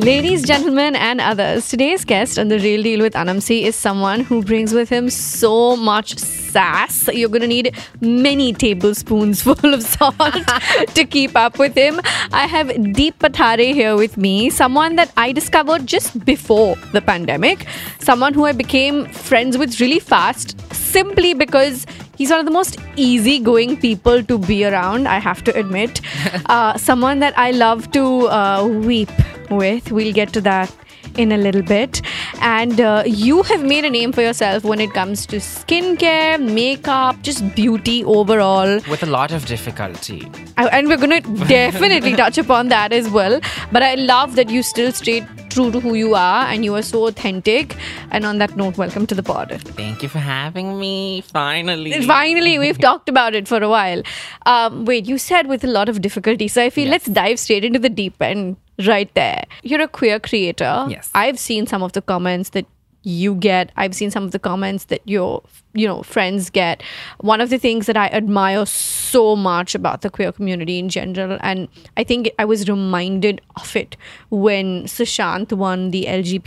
Ladies, gentlemen, and others, today's guest on The Real Deal with Anamsi is someone who brings with him so much sass. You're going to need many tablespoons full of salt to keep up with him. I have Deep Pathare here with me, someone that I discovered just before the pandemic, someone who I became friends with really fast simply because he's one of the most easygoing people to be around, I have to admit. Someone that I love to weep with. We'll get to that in a little bit. And you have made a name for yourself when it comes to skincare, makeup, just beauty overall. With a lot of difficulty. And we're going to definitely touch upon that as well. But I love that you still stayed true to who you are and you are so authentic. And on that note, welcome to the pod. Thank you for having me. Finally. Finally, we've talked about it for a while. Wait, you said with a lot of difficulty. So I feel let's dive straight into the deep end right there. You're a queer creator. Yes. I've seen some of the comments that you get. I've seen some of the comments that your friends get. One of the things that I admire so much about the queer community in general, and I think I was reminded of it when Sushant won the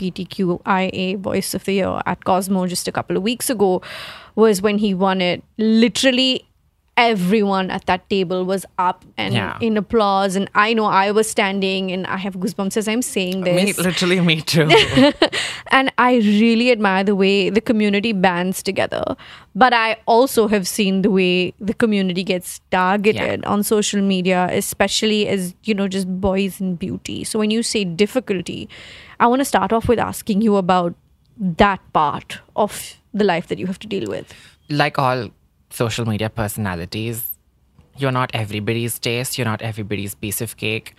LGBTQIA Voice of the Year at Cosmo just a couple of weeks ago, was when he won it. Literally everyone at that table was up and in applause, and I know I was standing and I have goosebumps as I'm saying this. Me too. And I really admire the way the community bands together, but I also have seen the way the community gets targeted on social media, especially as just boys in beauty. So when you say difficulty, I want to start off with asking you about that part of the life that you have to deal with. Like all social media personalities, you're not everybody's taste, you're not everybody's piece of cake.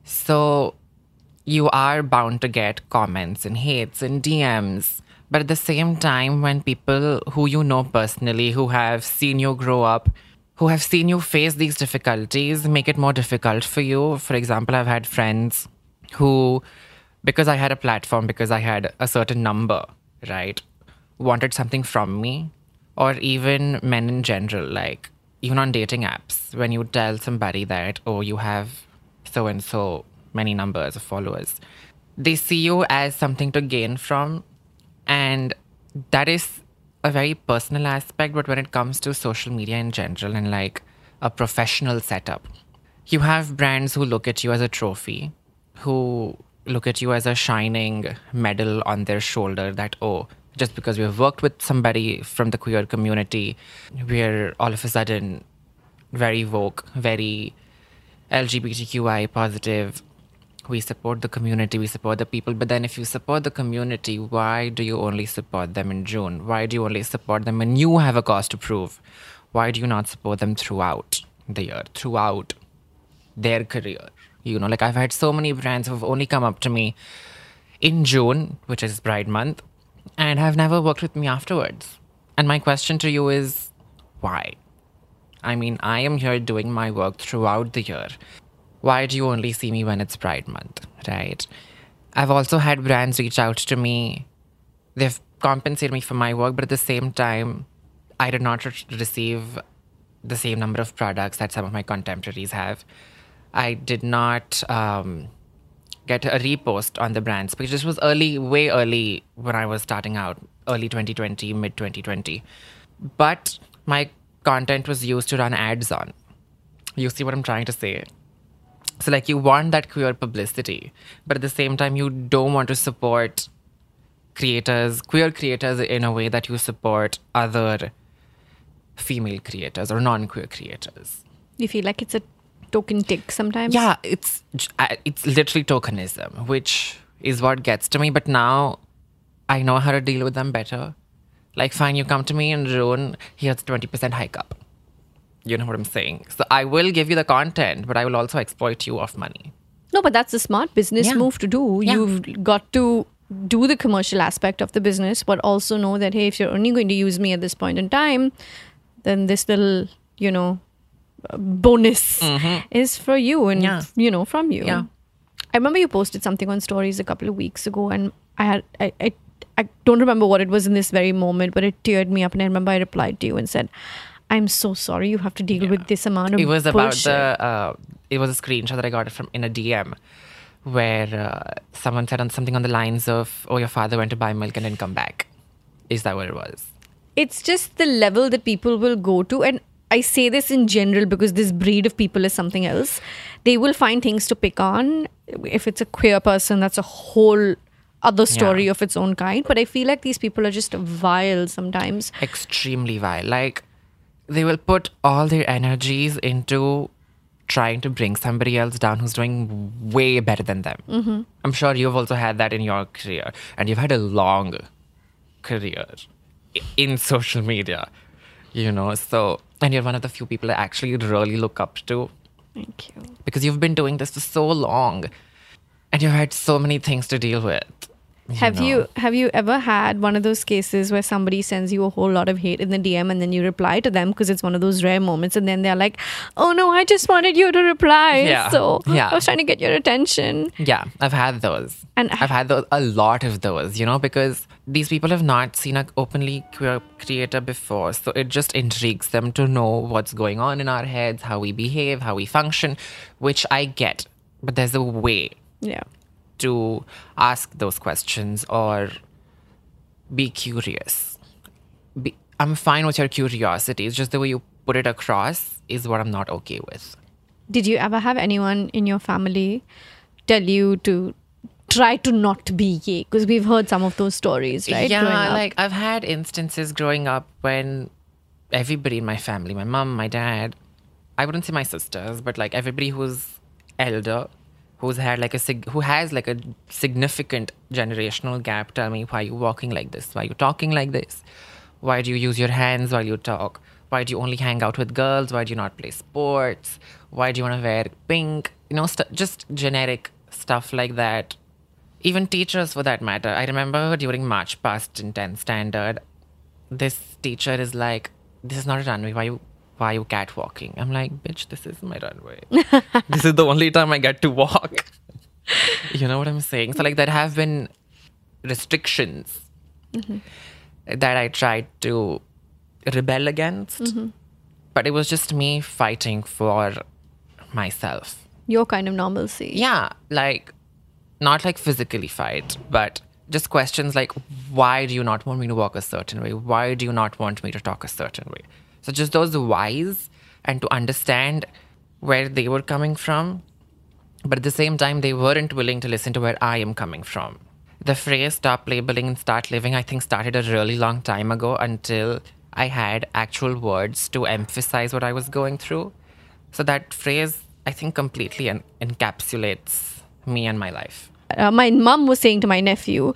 So you are bound to get comments and hates and DMs. But at the same time, when people who you know personally, who have seen you grow up, who have seen you face these difficulties, make it more difficult for you. For example, I've had friends who, because I had a platform, because I had a certain number, right, wanted something from me. Or even men in general, like even on dating apps, when you tell somebody that, oh, you have so-and-so many numbers of followers, they see you as something to gain from. And that is a very personal aspect. But when it comes to social media in general and like a professional setup, you have brands who look at you as a trophy, who look at you as a shining medal on their shoulder that, oh, just because we've worked with somebody from the queer community, we're all of a sudden very woke, very LGBTQI positive. We support the community, we support the people. But then if you support the community, why do you only support them in June? Why do you only support them when you have a cause to prove? Why do you not support them throughout the year, throughout their career? Like I've had so many brands who've only come up to me in June, which is Pride Month, and have never worked with me afterwards. And my question to you is, why? I mean, I am here doing my work throughout the year. Why do you only see me when it's Pride Month, right? I've also had brands reach out to me. They've compensated me for my work, but at the same time, I did not receive the same number of products that some of my contemporaries have. I did not get a repost on the brand's page. This was way early when I was starting out, early 2020, mid 2020. But my content was used to run ads on. You see what I'm trying to say? So like you want that queer publicity, but at the same time, you don't want to support queer creators in a way that you support other female creators or non-queer creators. You feel like it's a token tick sometimes? Yeah, it's literally tokenism, which is what gets to me. But now I know how to deal with them better. Like, fine, you come to me in June, here's a 20% hike up. You know what I'm saying? So I will give you the content, but I will also exploit you of money. No, but that's a smart business move to do. Yeah. You've got to do the commercial aspect of the business, but also know that, hey, if you're only going to use me at this point in time, then this little, bonus is for you and, from you. Yeah. I remember you posted something on stories a couple of weeks ago, and I don't remember what it was in this very moment, but it teared me up. And I remember I replied to you and said, I'm so sorry you have to deal with this amount of It was bullshit. about it was a screenshot that I got from in a DM where someone said something on the lines of, "Oh, your father went to buy milk and didn't come back." Is that what it was? It's just the level that people will go to. And I say this in general because this breed of people is something else. They will find things to pick on. If it's a queer person, that's a whole other story Yeah. of its own kind. But I feel like these people are just vile sometimes. Extremely vile. Like, they will put all their energies into trying to bring somebody else down who's doing way better than them. Mm-hmm. I'm sure you've also had that in your career, and you've had a long career in social media, so, and you're one of the few people I actually really look up to, Thank you. because you've been doing this for so long and you've had so many things to deal with. Have you ever had one of those cases where somebody sends you a whole lot of hate in the DM and then you reply to them because it's one of those rare moments, and then they're like, "Oh no, I just wanted you to reply." Yeah. So Yeah. I was trying to get your attention. Yeah, I've had those. And I've had a lot of those, because these people have not seen an openly queer creator before. So it just intrigues them to know what's going on in our heads, how we behave, how we function, which I get. But there's a way Yeah. to ask those questions or be curious. I'm fine with your curiosity. It's just the way you put it across is what I'm not okay with. Did you ever have anyone in your family tell you to try to not be gay? Because we've heard some of those stories, right? Yeah, growing up. like I've had instances growing up when everybody in my family, my mom, my dad, I wouldn't say my sisters, but like everybody who's elder, who has like a significant generational gap, tell me, why are you walking like this? Why are you talking like this? Why do you use your hands while you talk? Why do you only hang out with girls? Why do you not play sports? Why do you want to wear pink? Just generic stuff like that. Even teachers, for that matter. I remember during March Past in 10th standard, this teacher is like, "This is not a runway. Why are you catwalking?" I'm like, "Bitch, this is my runway. This is the only time I get to walk." You know what I'm saying? So like there have been restrictions that I tried to rebel against. But it was just me fighting for myself. Your kind of normalcy. Yeah, like not like physically fight, but just questions like, why do you not want me to walk a certain way? Why do you not want me to talk a certain way? So just those whys, and to understand where they were coming from. But at the same time, they weren't willing to listen to where I am coming from. The phrase "stop labeling and start living," I think started a really long time ago, until I had actual words to emphasize what I was going through. So that phrase, I think, completely encapsulates me and my life. My mum was saying to my nephew,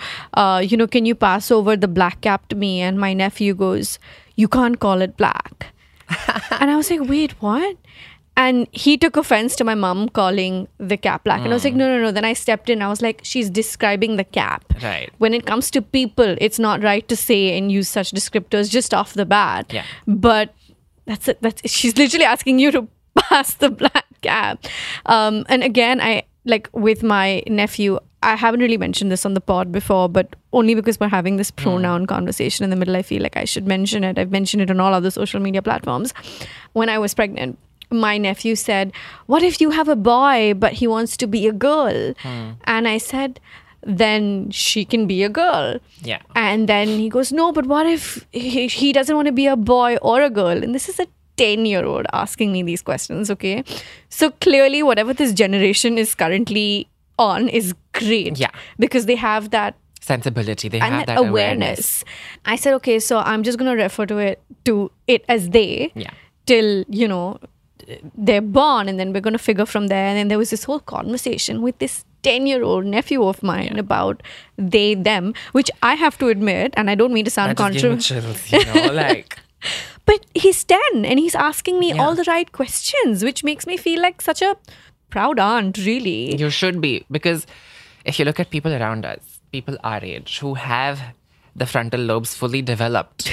can you pass over the black cap to me? And my nephew goes, "You can't call it black." And I was like, "Wait, what?" And he took offense to my mum calling the cap black. And I was like, no. Then I stepped in. I was like, she's describing the cap. Right. When it comes to people, it's not right to say and use such descriptors just off the bat. Yeah. But that's it. She's literally asking you to pass the black cap. And again, I like with my nephew, I haven't really mentioned this on the pod before, but only because we're having this pronoun conversation in the middle, I feel like I should mention it. I've mentioned it on all other social media platforms. When I was pregnant, my nephew said, "What if you have a boy, but he wants to be a girl?" And I said, "Then she can be a girl." Yeah. And then he goes, "No, but what if he doesn't want to be a boy or a girl?" And this is a 10-year-old asking me these questions, okay? So clearly, whatever this generation is currently on is great. Yeah. Because they have that Sensibility. They and have that that awareness. I said, okay, so I'm just going to refer to it as they Yeah. till, they're born, and then we're going to figure from there. And then there was this whole conversation with this 10-year-old nephew of mine about they, them, which I have to admit, and I don't mean to sound That just gave me controversial, chills, like... but he's 10 and he's asking me Yeah. all the right questions, which makes me feel like such a proud aunt, really. You should be, because if you look at people around us, people our age who have the frontal lobes fully developed,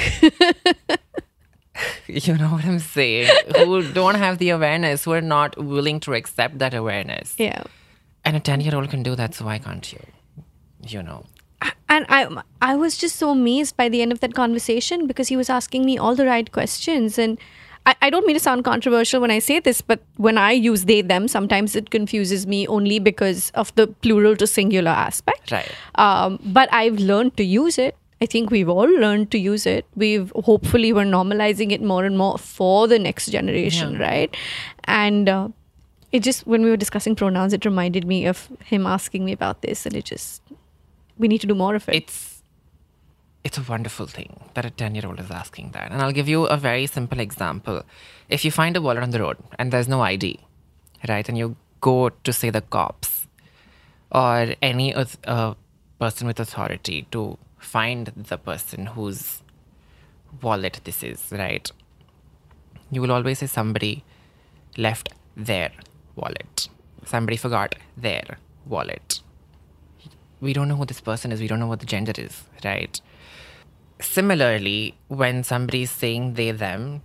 you know what I'm saying? Who don't have the awareness, who are not willing to accept that awareness. Yeah. And a 10-year-old can do that, so why can't you? You know. And I was just so amazed by the end of that conversation because he was asking me all the right questions. And I don't mean to sound controversial when I say this, but when I use they, them, sometimes it confuses me only because of the plural to singular aspect. Right. But I've learned to use it. I think we've all learned to use it. Hopefully we're normalizing it more and more for the next generation, right? And it just, when we were discussing pronouns, it reminded me of him asking me about this, and we need to do more of it. It's a wonderful thing that a 10-year-old is asking that. And I'll give you a very simple example. If you find a wallet on the road and there's no ID, right, and you go to, say, the cops or any person with authority to find the person whose wallet this is, right, you will always say somebody left their wallet. Somebody forgot their wallet. We don't know who this person is. We don't know what the gender is, right? Similarly, when somebody is saying they, them,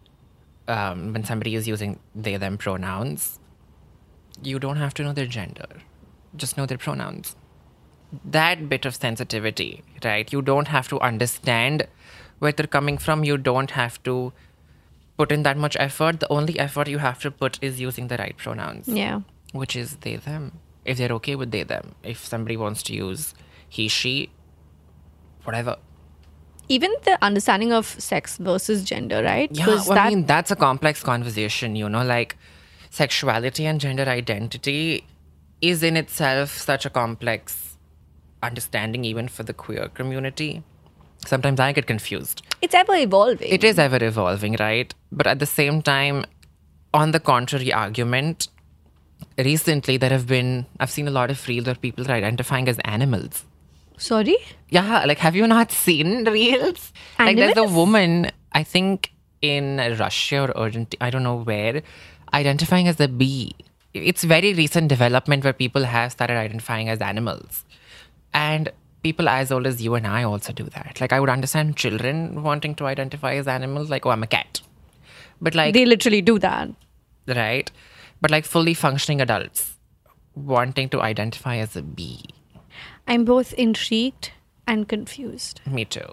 when somebody is using they, them pronouns, you don't have to know their gender. Just know their pronouns. That bit of sensitivity, right? You don't have to understand where they're coming from. You don't have to put in that much effort. The only effort you have to put is using the right pronouns. Yeah. Which is they, them. If they're okay with they, them. If somebody wants to use he, she, whatever. Even the understanding of sex versus gender, right? Yeah, well, I mean, that's a complex conversation, like sexuality and gender identity is in itself such a complex understanding even for the queer community. Sometimes I get confused. It's ever evolving. It is ever evolving, right? But at the same time, on the contrary argument, recently I've seen a lot of reels where people are identifying as animals. Sorry? Yeah, like, have you not seen reels? Like, there's a woman, I think in Russia or Argentina, I don't know where, identifying as a bee. It's very recent development where people have started identifying as animals. And people as old as you and I also do that. Like, I would understand children wanting to identify as animals, like, oh, I'm a cat. But like... They literally do that. Right? But like fully functioning adults wanting to identify as a bee. I'm both intrigued and confused. Me too.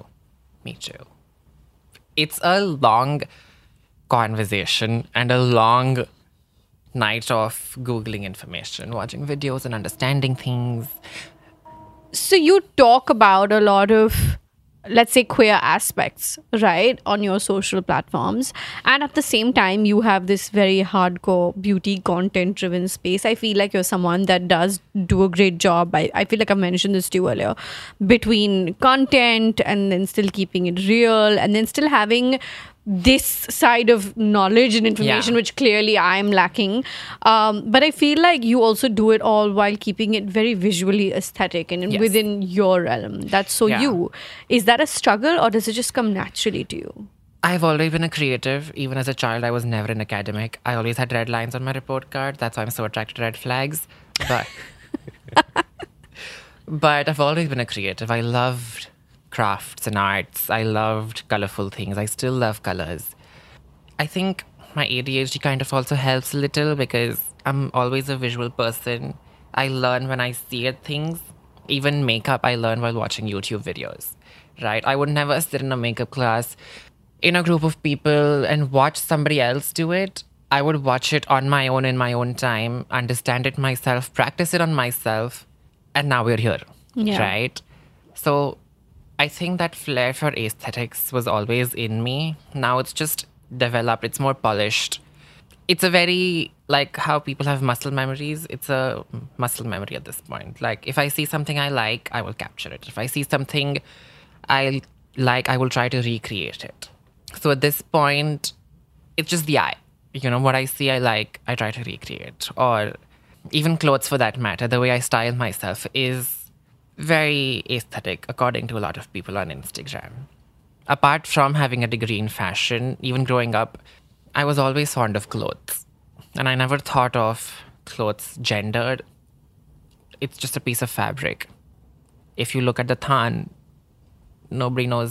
It's a long conversation and a long night of Googling information, watching videos and understanding things. So you talk about a lot of, let's say, queer aspects, right, on your social platforms. And at the same time, you have this very hardcore beauty content driven space. I feel like you're someone that does do a great job. I feel like I've mentioned this to you earlier, between content and then still keeping it real and then still having this side of knowledge and information, which clearly I'm lacking. But I feel like you also do it all while keeping it very visually aesthetic and within your realm. That's so you. Is that a struggle or does it just come naturally to you? I've always been a creative. Even as a child, I was never an academic. I always had red lines on my report card. That's why I'm so attracted to red flags. But, but I've always been a creative. I loved crafts and arts. I loved colorful things. I still love colors. I think my ADHD kind of also helps a little because I'm always a visual person. I learn when I see at things. Even makeup, I learn while watching YouTube videos, right? I would never sit in a makeup class in a group of people and watch somebody else do it. I would watch it on my own in my own time, understand it myself, practice it on myself, and now we're here, right? So I think that flair for aesthetics was always in me. Now it's just developed. It's more polished. It's a very, like how people have muscle memories. It's a muscle memory at this point. Like if I see something I like, I will capture it. If I see something I like, I will try to recreate it. So at this point, it's just the eye. What I see I like, I try to recreate. Or even clothes for that matter. The way I style myself is very aesthetic, according to a lot of people on Instagram. Apart from having a degree in fashion, even growing up, I was always fond of clothes. And I never thought of clothes gendered. It's just a piece of fabric. If you look at the thon, nobody knows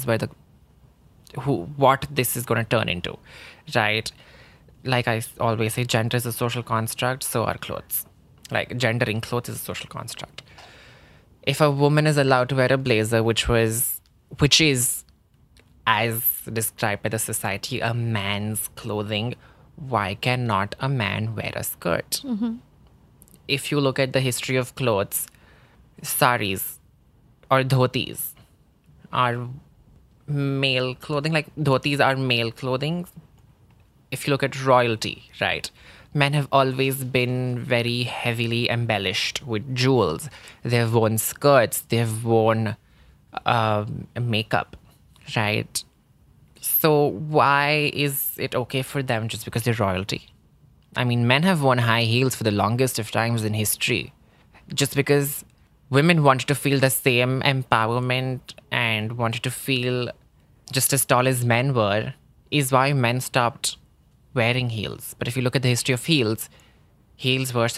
what this is going to turn into, right? Like I always say, gender is a social construct, so are clothes. Like gendering clothes is a social construct. If a woman is allowed to wear a blazer, which is as described by the society, a man's clothing, why cannot a man wear a skirt? If you look at the history of clothes, saris or dhotis are male clothing, like dhotis are male clothing. If you look at royalty, right? Men have always been very heavily embellished with jewels. They've worn skirts, they've worn makeup, right? So why is it okay for them just because they're royalty? I mean, men have worn high heels for the longest of times in history. Just because women wanted to feel the same empowerment and wanted to feel just as tall as men were, is why men stopped wearing heels. But if you look at the history of heels, heels were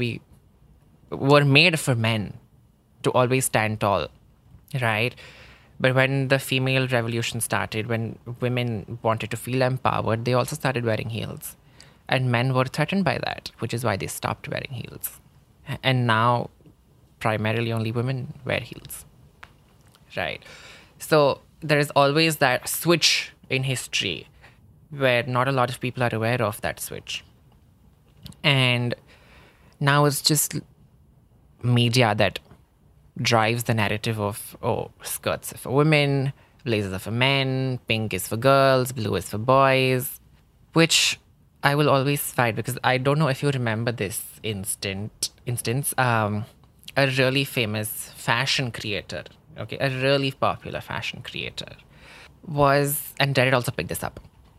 were made for men to always stand tall, right? But when the female revolution started, when women wanted to feel empowered, they also started wearing heels. And men were threatened by that, which is why they stopped wearing heels. And now, primarily only women wear heels, right? So there is always that switch in history where not a lot of people are aware of that switch. And now it's just media that drives the narrative of, oh, skirts are for women, blazers are for men, pink is for girls, blue is for boys, which I will always fight because I don't know if you remember this instance. A really famous fashion creator, okay, a really popular fashion creator was, and Jared also picked this up,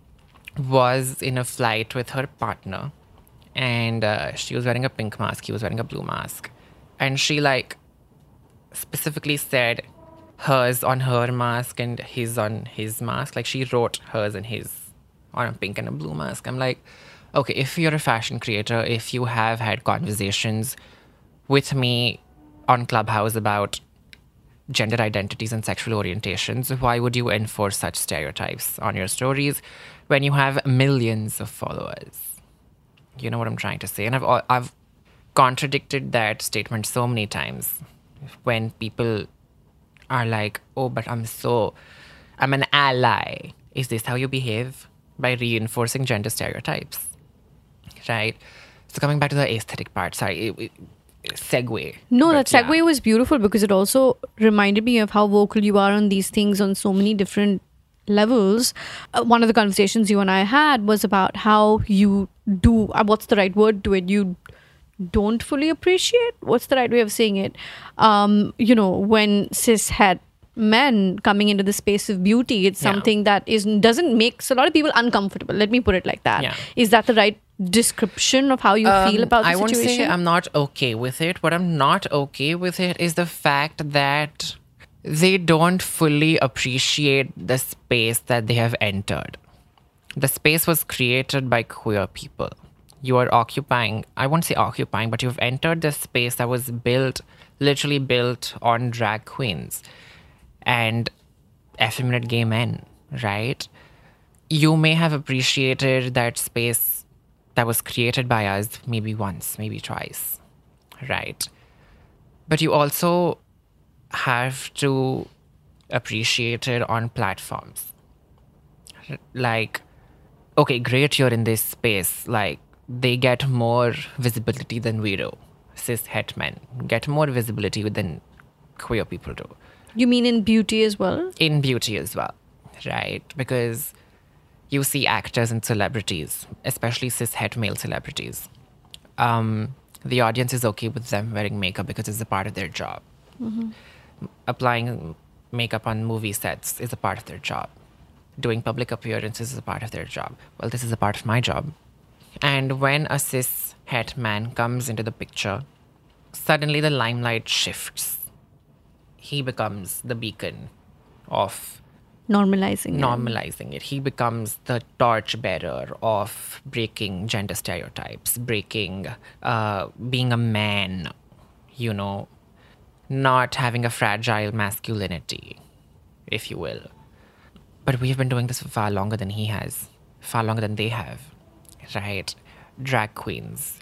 was in a flight with her partner, and she was wearing a pink mask, he was wearing a blue mask, and she specifically said hers on her mask and his on his mask. Like she wrote hers and his on a pink and a blue mask. I'm like, okay, if you're a fashion creator, if you have had conversations with me on Clubhouse about gender identities and sexual orientations, why would you enforce such stereotypes on your stories when you have millions of followers? You know what I'm trying to say? And I've contradicted that statement so many times when people are like, oh, but I'm an ally. Is this how you behave? By reinforcing gender stereotypes, right? So coming back to the aesthetic part, sorry, segue. No, that segue was beautiful because it also reminded me of how vocal you are on these things on so many different levels. One of the conversations you and I had was about how you do, what's the right word to it? You don't fully appreciate? What's the right way of saying it? When cis-het men coming into the space of beauty, it's something that doesn't make a lot of people uncomfortable. Let me put it like that. Yeah. Is that the right description of how you feel about the I situation? won't say I'm not okay with it. What I'm not okay with it is the fact that they don't fully appreciate the space that they have entered. The space was created by queer people. You are occupying, I won't say occupying, but you've entered the space that was literally built on drag queens and effeminate gay men, right? You may have appreciated that space that was created by us maybe once, maybe twice, right? But you also have to appreciate it on platforms. Like, okay, great, you're in this space. Like, they get more visibility than we do. Cis-het men get more visibility than queer people do. You mean in beauty as well? In beauty as well, right? Because you see actors and celebrities, especially cis-het male celebrities. The audience is okay with them wearing makeup because it's a part of their job. Mm-hmm. Applying makeup on movie sets is a part of their job. Doing public appearances is a part of their job. Well, this is a part of my job. And when a cis-het man comes into the picture, suddenly the limelight shifts. He becomes the beacon of normalizing it. He becomes the torchbearer of breaking gender stereotypes, breaking being a man, not having a fragile masculinity, if you will. But we've been doing this for far longer than he has, far longer than they have, right? Drag queens,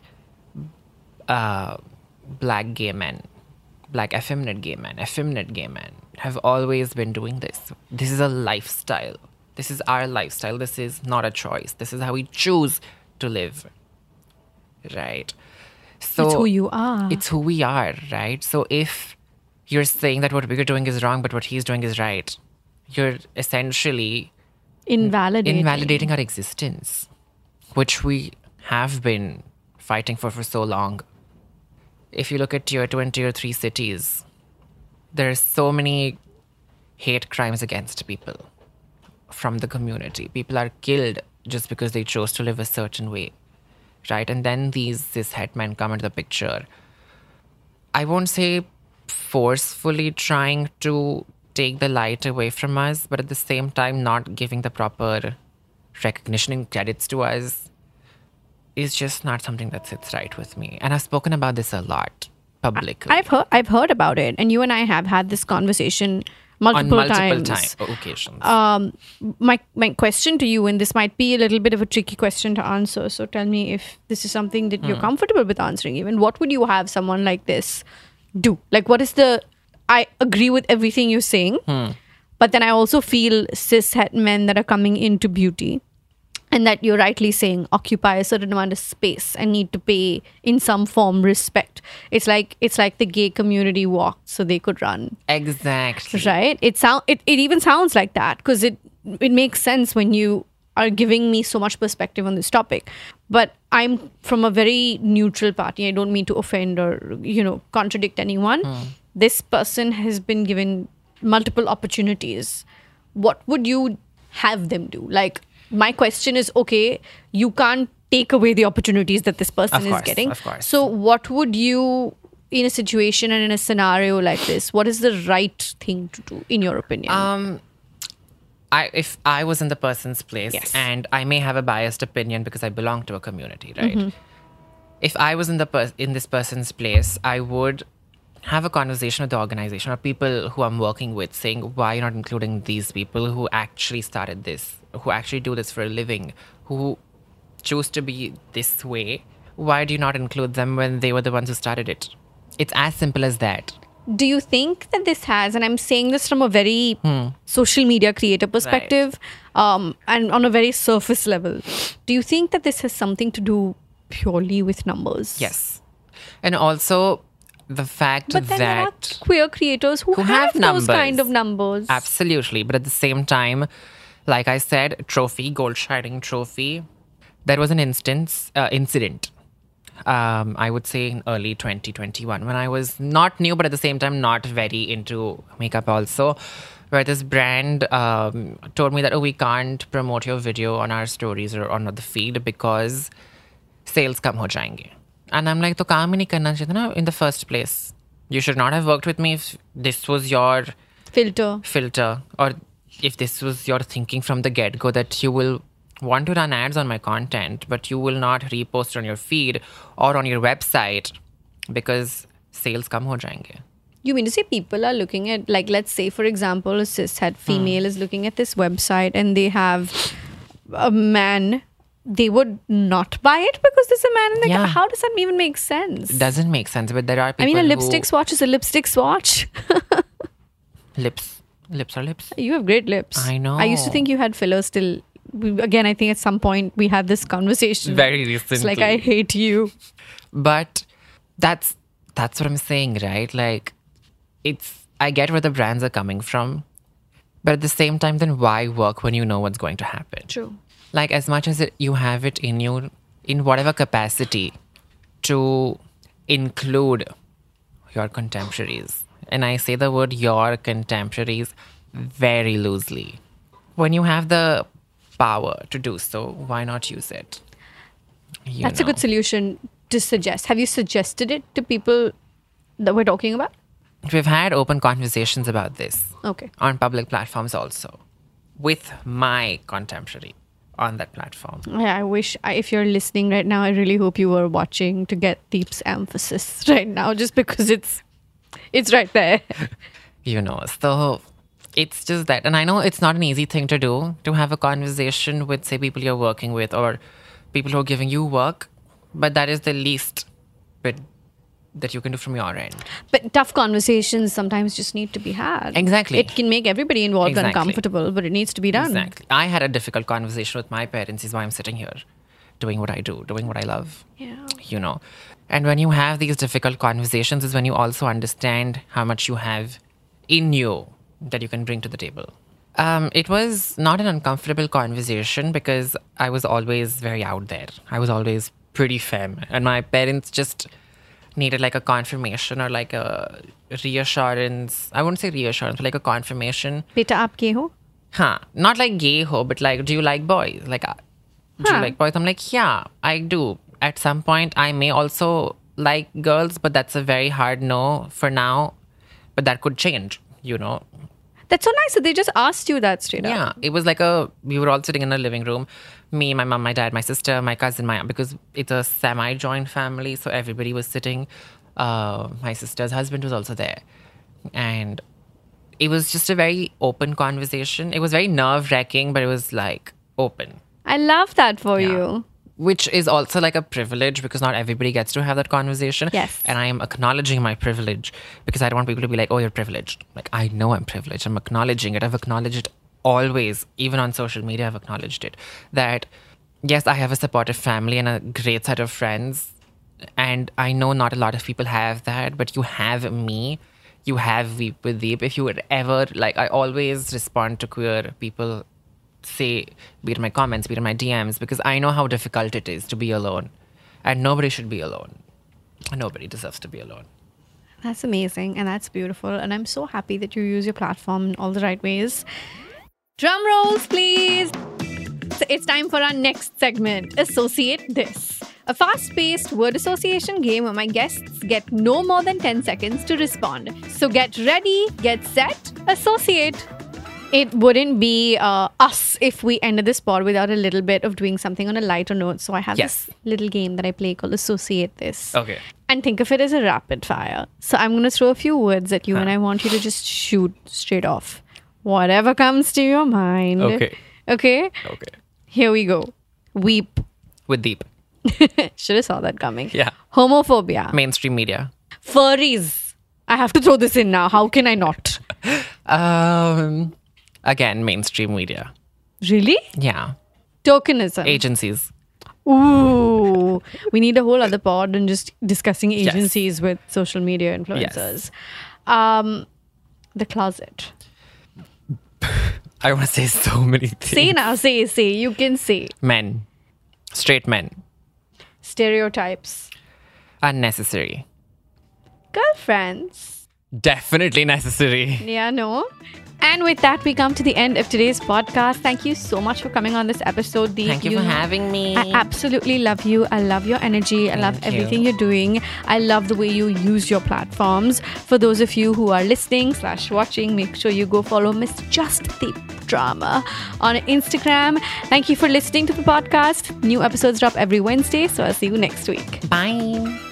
black gay men, black effeminate gay men, have always been doing this. This is a lifestyle. This is our lifestyle. This is not a choice. This is how we choose to live. Right? So It's who you are. It's who we are, right? So if you're saying that what we're doing is wrong, but what he's doing is right, you're essentially invalidating our existence, which we have been fighting for so long. If you look at tier 2 and tier 3 cities, there are so many hate crimes against people from the community. People are killed just because they chose to live a certain way, right? And then these cishet men come into the picture. I won't say forcefully trying to take the light away from us, but at the same time not giving the proper recognition and credits to us is just not something that sits right with me. And I've spoken about this a lot publicly. I've heard about it, and you and I have had this conversation multiple occasions. My question to you, and this might be a little bit of a tricky question to answer, so tell me if this is something that you're comfortable with answering. Even what would you have someone like this do? Like, what is the? I agree with everything you're saying, but then I also feel cishet men that are coming into beauty, and that you're rightly saying occupy a certain amount of space and need to pay in some form respect. It's like the gay community walked so they could run. Exactly. Right? It even sounds like that, because it makes sense when you are giving me so much perspective on this topic. But I'm from a very neutral party. I don't mean to offend or contradict anyone. This person has been given multiple opportunities. What would you have them do? Like, my question is, okay, you can't take away the opportunities that this person is getting. Of course. So what would you, in a situation and in a scenario like this, what is the right thing to do, in your opinion? If I was in the person's place, Yes. and I may have a biased opinion because I belong to a community, right? If I was in this person's place, I would have a conversation with the organization or people who I'm working with, saying, why you're not including these people who actually started this, who actually do this for a living, who choose to be this way? Why do you not include them when they were the ones who started it? It's as simple as that. Do you think that this has, and I'm saying this from a very social media creator perspective, and on a very surface level, do you think that this has something to do purely with numbers? Yes. And also the fact But then there are that queer creators who have numbers. those kind of numbers. Absolutely. But at the same time, like I said, Gold Shining Trophy, there was an incident, I would say in early 2021, when I was not new, but at the same time not very into makeup also, where this brand told me that, we can't promote your video on our stories or on the feed because sales kam ho jayenge. And I'm like, to kaam hi nahi karna chahiye na in the first place. You should not have worked with me if this was your filter, or if this was your thinking from the get-go, that you will want to run ads on my content, but you will not repost on your feed or on your website because sales kam ho jayenge. You mean to say people are looking at, like, let's say, for example, a cishet female is looking at this website and they have a man, they would not buy it because there's a man in the Yeah. How does that even make sense? It doesn't make sense, but there are people I mean, a lipstick swatch is a lipstick swatch. Lips are lips. You have great lips. I know. I used to think you had fillers till... Again, I think at some point we had this conversation. Very recently. It's like, I hate you. But that's what I'm saying, right? Like, I get where the brands are coming from, but at the same time, then why work when you know what's going to happen? True. Like, as much as you have it in you, in whatever capacity, to include your contemporaries. And I say the word your contemporaries very loosely. When you have the power to do so, why not use it? That's a good solution to suggest. Have you suggested it to people that we're talking about? We've had open conversations about this. Okay. On public platforms also, with my contemporary on that platform. Yeah, I wish, if you're listening right now, I really hope you were watching to get Deep's emphasis right now, just because it's right there. So it's just that. And I know it's not an easy thing to do, to have a conversation with, say, people you're working with or people who are giving you work, but that is the least bit that you can do from your end. But tough conversations sometimes just need to be had. Exactly. It can make everybody involved Exactly. uncomfortable, but it needs to be done. Exactly. I had a difficult conversation with my parents, is why I'm sitting here doing what I do, doing what I love. Yeah. You know. And when you have these difficult conversations is when you also understand how much you have in you that you can bring to the table. It was not an uncomfortable conversation because I was always very out there. I was always pretty femme. And my parents just needed like a confirmation or like a reassurance. I wouldn't say reassurance, but like a confirmation. Beta, aap gay ho? Not like gay ho, but like, do you like boys? Like, do you like boys? I'm like, yeah, I do. At some point, I may also like girls, but that's a very hard no for now. But that could change, you know. That's so nice that they just asked you that straight up. Yeah, it was like we were all sitting in a living room. Me, my mom, my dad, my sister, my cousin, my aunt, because it's a semi-joint family. So everybody was sitting. My sister's husband was also there. And it was just a very open conversation. It was very nerve-wracking, but it was like open. I love that for you. Which is also like a privilege because not everybody gets to have that conversation. Yes. And I am acknowledging my privilege because I don't want people to be like, oh, you're privileged. Like, I know I'm privileged. I'm acknowledging it. I've acknowledged it always. Even on social media, I've acknowledged it. That, yes, I have a supportive family and a great set of friends. And I know not a lot of people have that, but you have me. You have Veep with Deep. If you would ever, like, I always respond to queer people say, be it in my comments, be it in my DMs, because I know how difficult it is to be alone. And nobody should be alone. Nobody deserves to be alone. That's amazing and that's beautiful. And I'm so happy that you use your platform in all the right ways. Drum rolls, please. So it's time for our next segment, Associate This. A fast-paced word association game where my guests get no more than 10 seconds to respond. So get ready, get set, associate. It wouldn't be us if we ended this pod without a little bit of doing something on a lighter note. So I have this little game that I play called Associate This. Okay. And think of it as a rapid fire. So I'm going to throw a few words at you and I want you to just shoot straight off. Whatever comes to your mind. Okay. Okay? Okay. Here we go. Weep. With Deep. Should have saw that coming. Yeah. Homophobia. Mainstream media. Furries. I have to throw this in now. How can I not? Again, mainstream media. Really? Yeah. Tokenism. Agencies. Ooh. We need a whole other pod on just discussing agencies with social media influencers. Yes. The closet. I want to say so many things. Say now. Say. You can say. Men. Straight men. Stereotypes. Unnecessary. Girlfriends. Definitely necessary. Yeah, no. And with that, we come to the end of today's podcast. Thank you so much for coming on this episode, Deep. Thank you for having me. I absolutely love you. I love your energy. I love everything you're doing. I love the way you use your platforms. For those of you who are listening / watching, make sure you go follow Miss Just Deep Drama on Instagram. Thank you for listening to the podcast. New episodes drop every Wednesday, so I'll see you next week. Bye.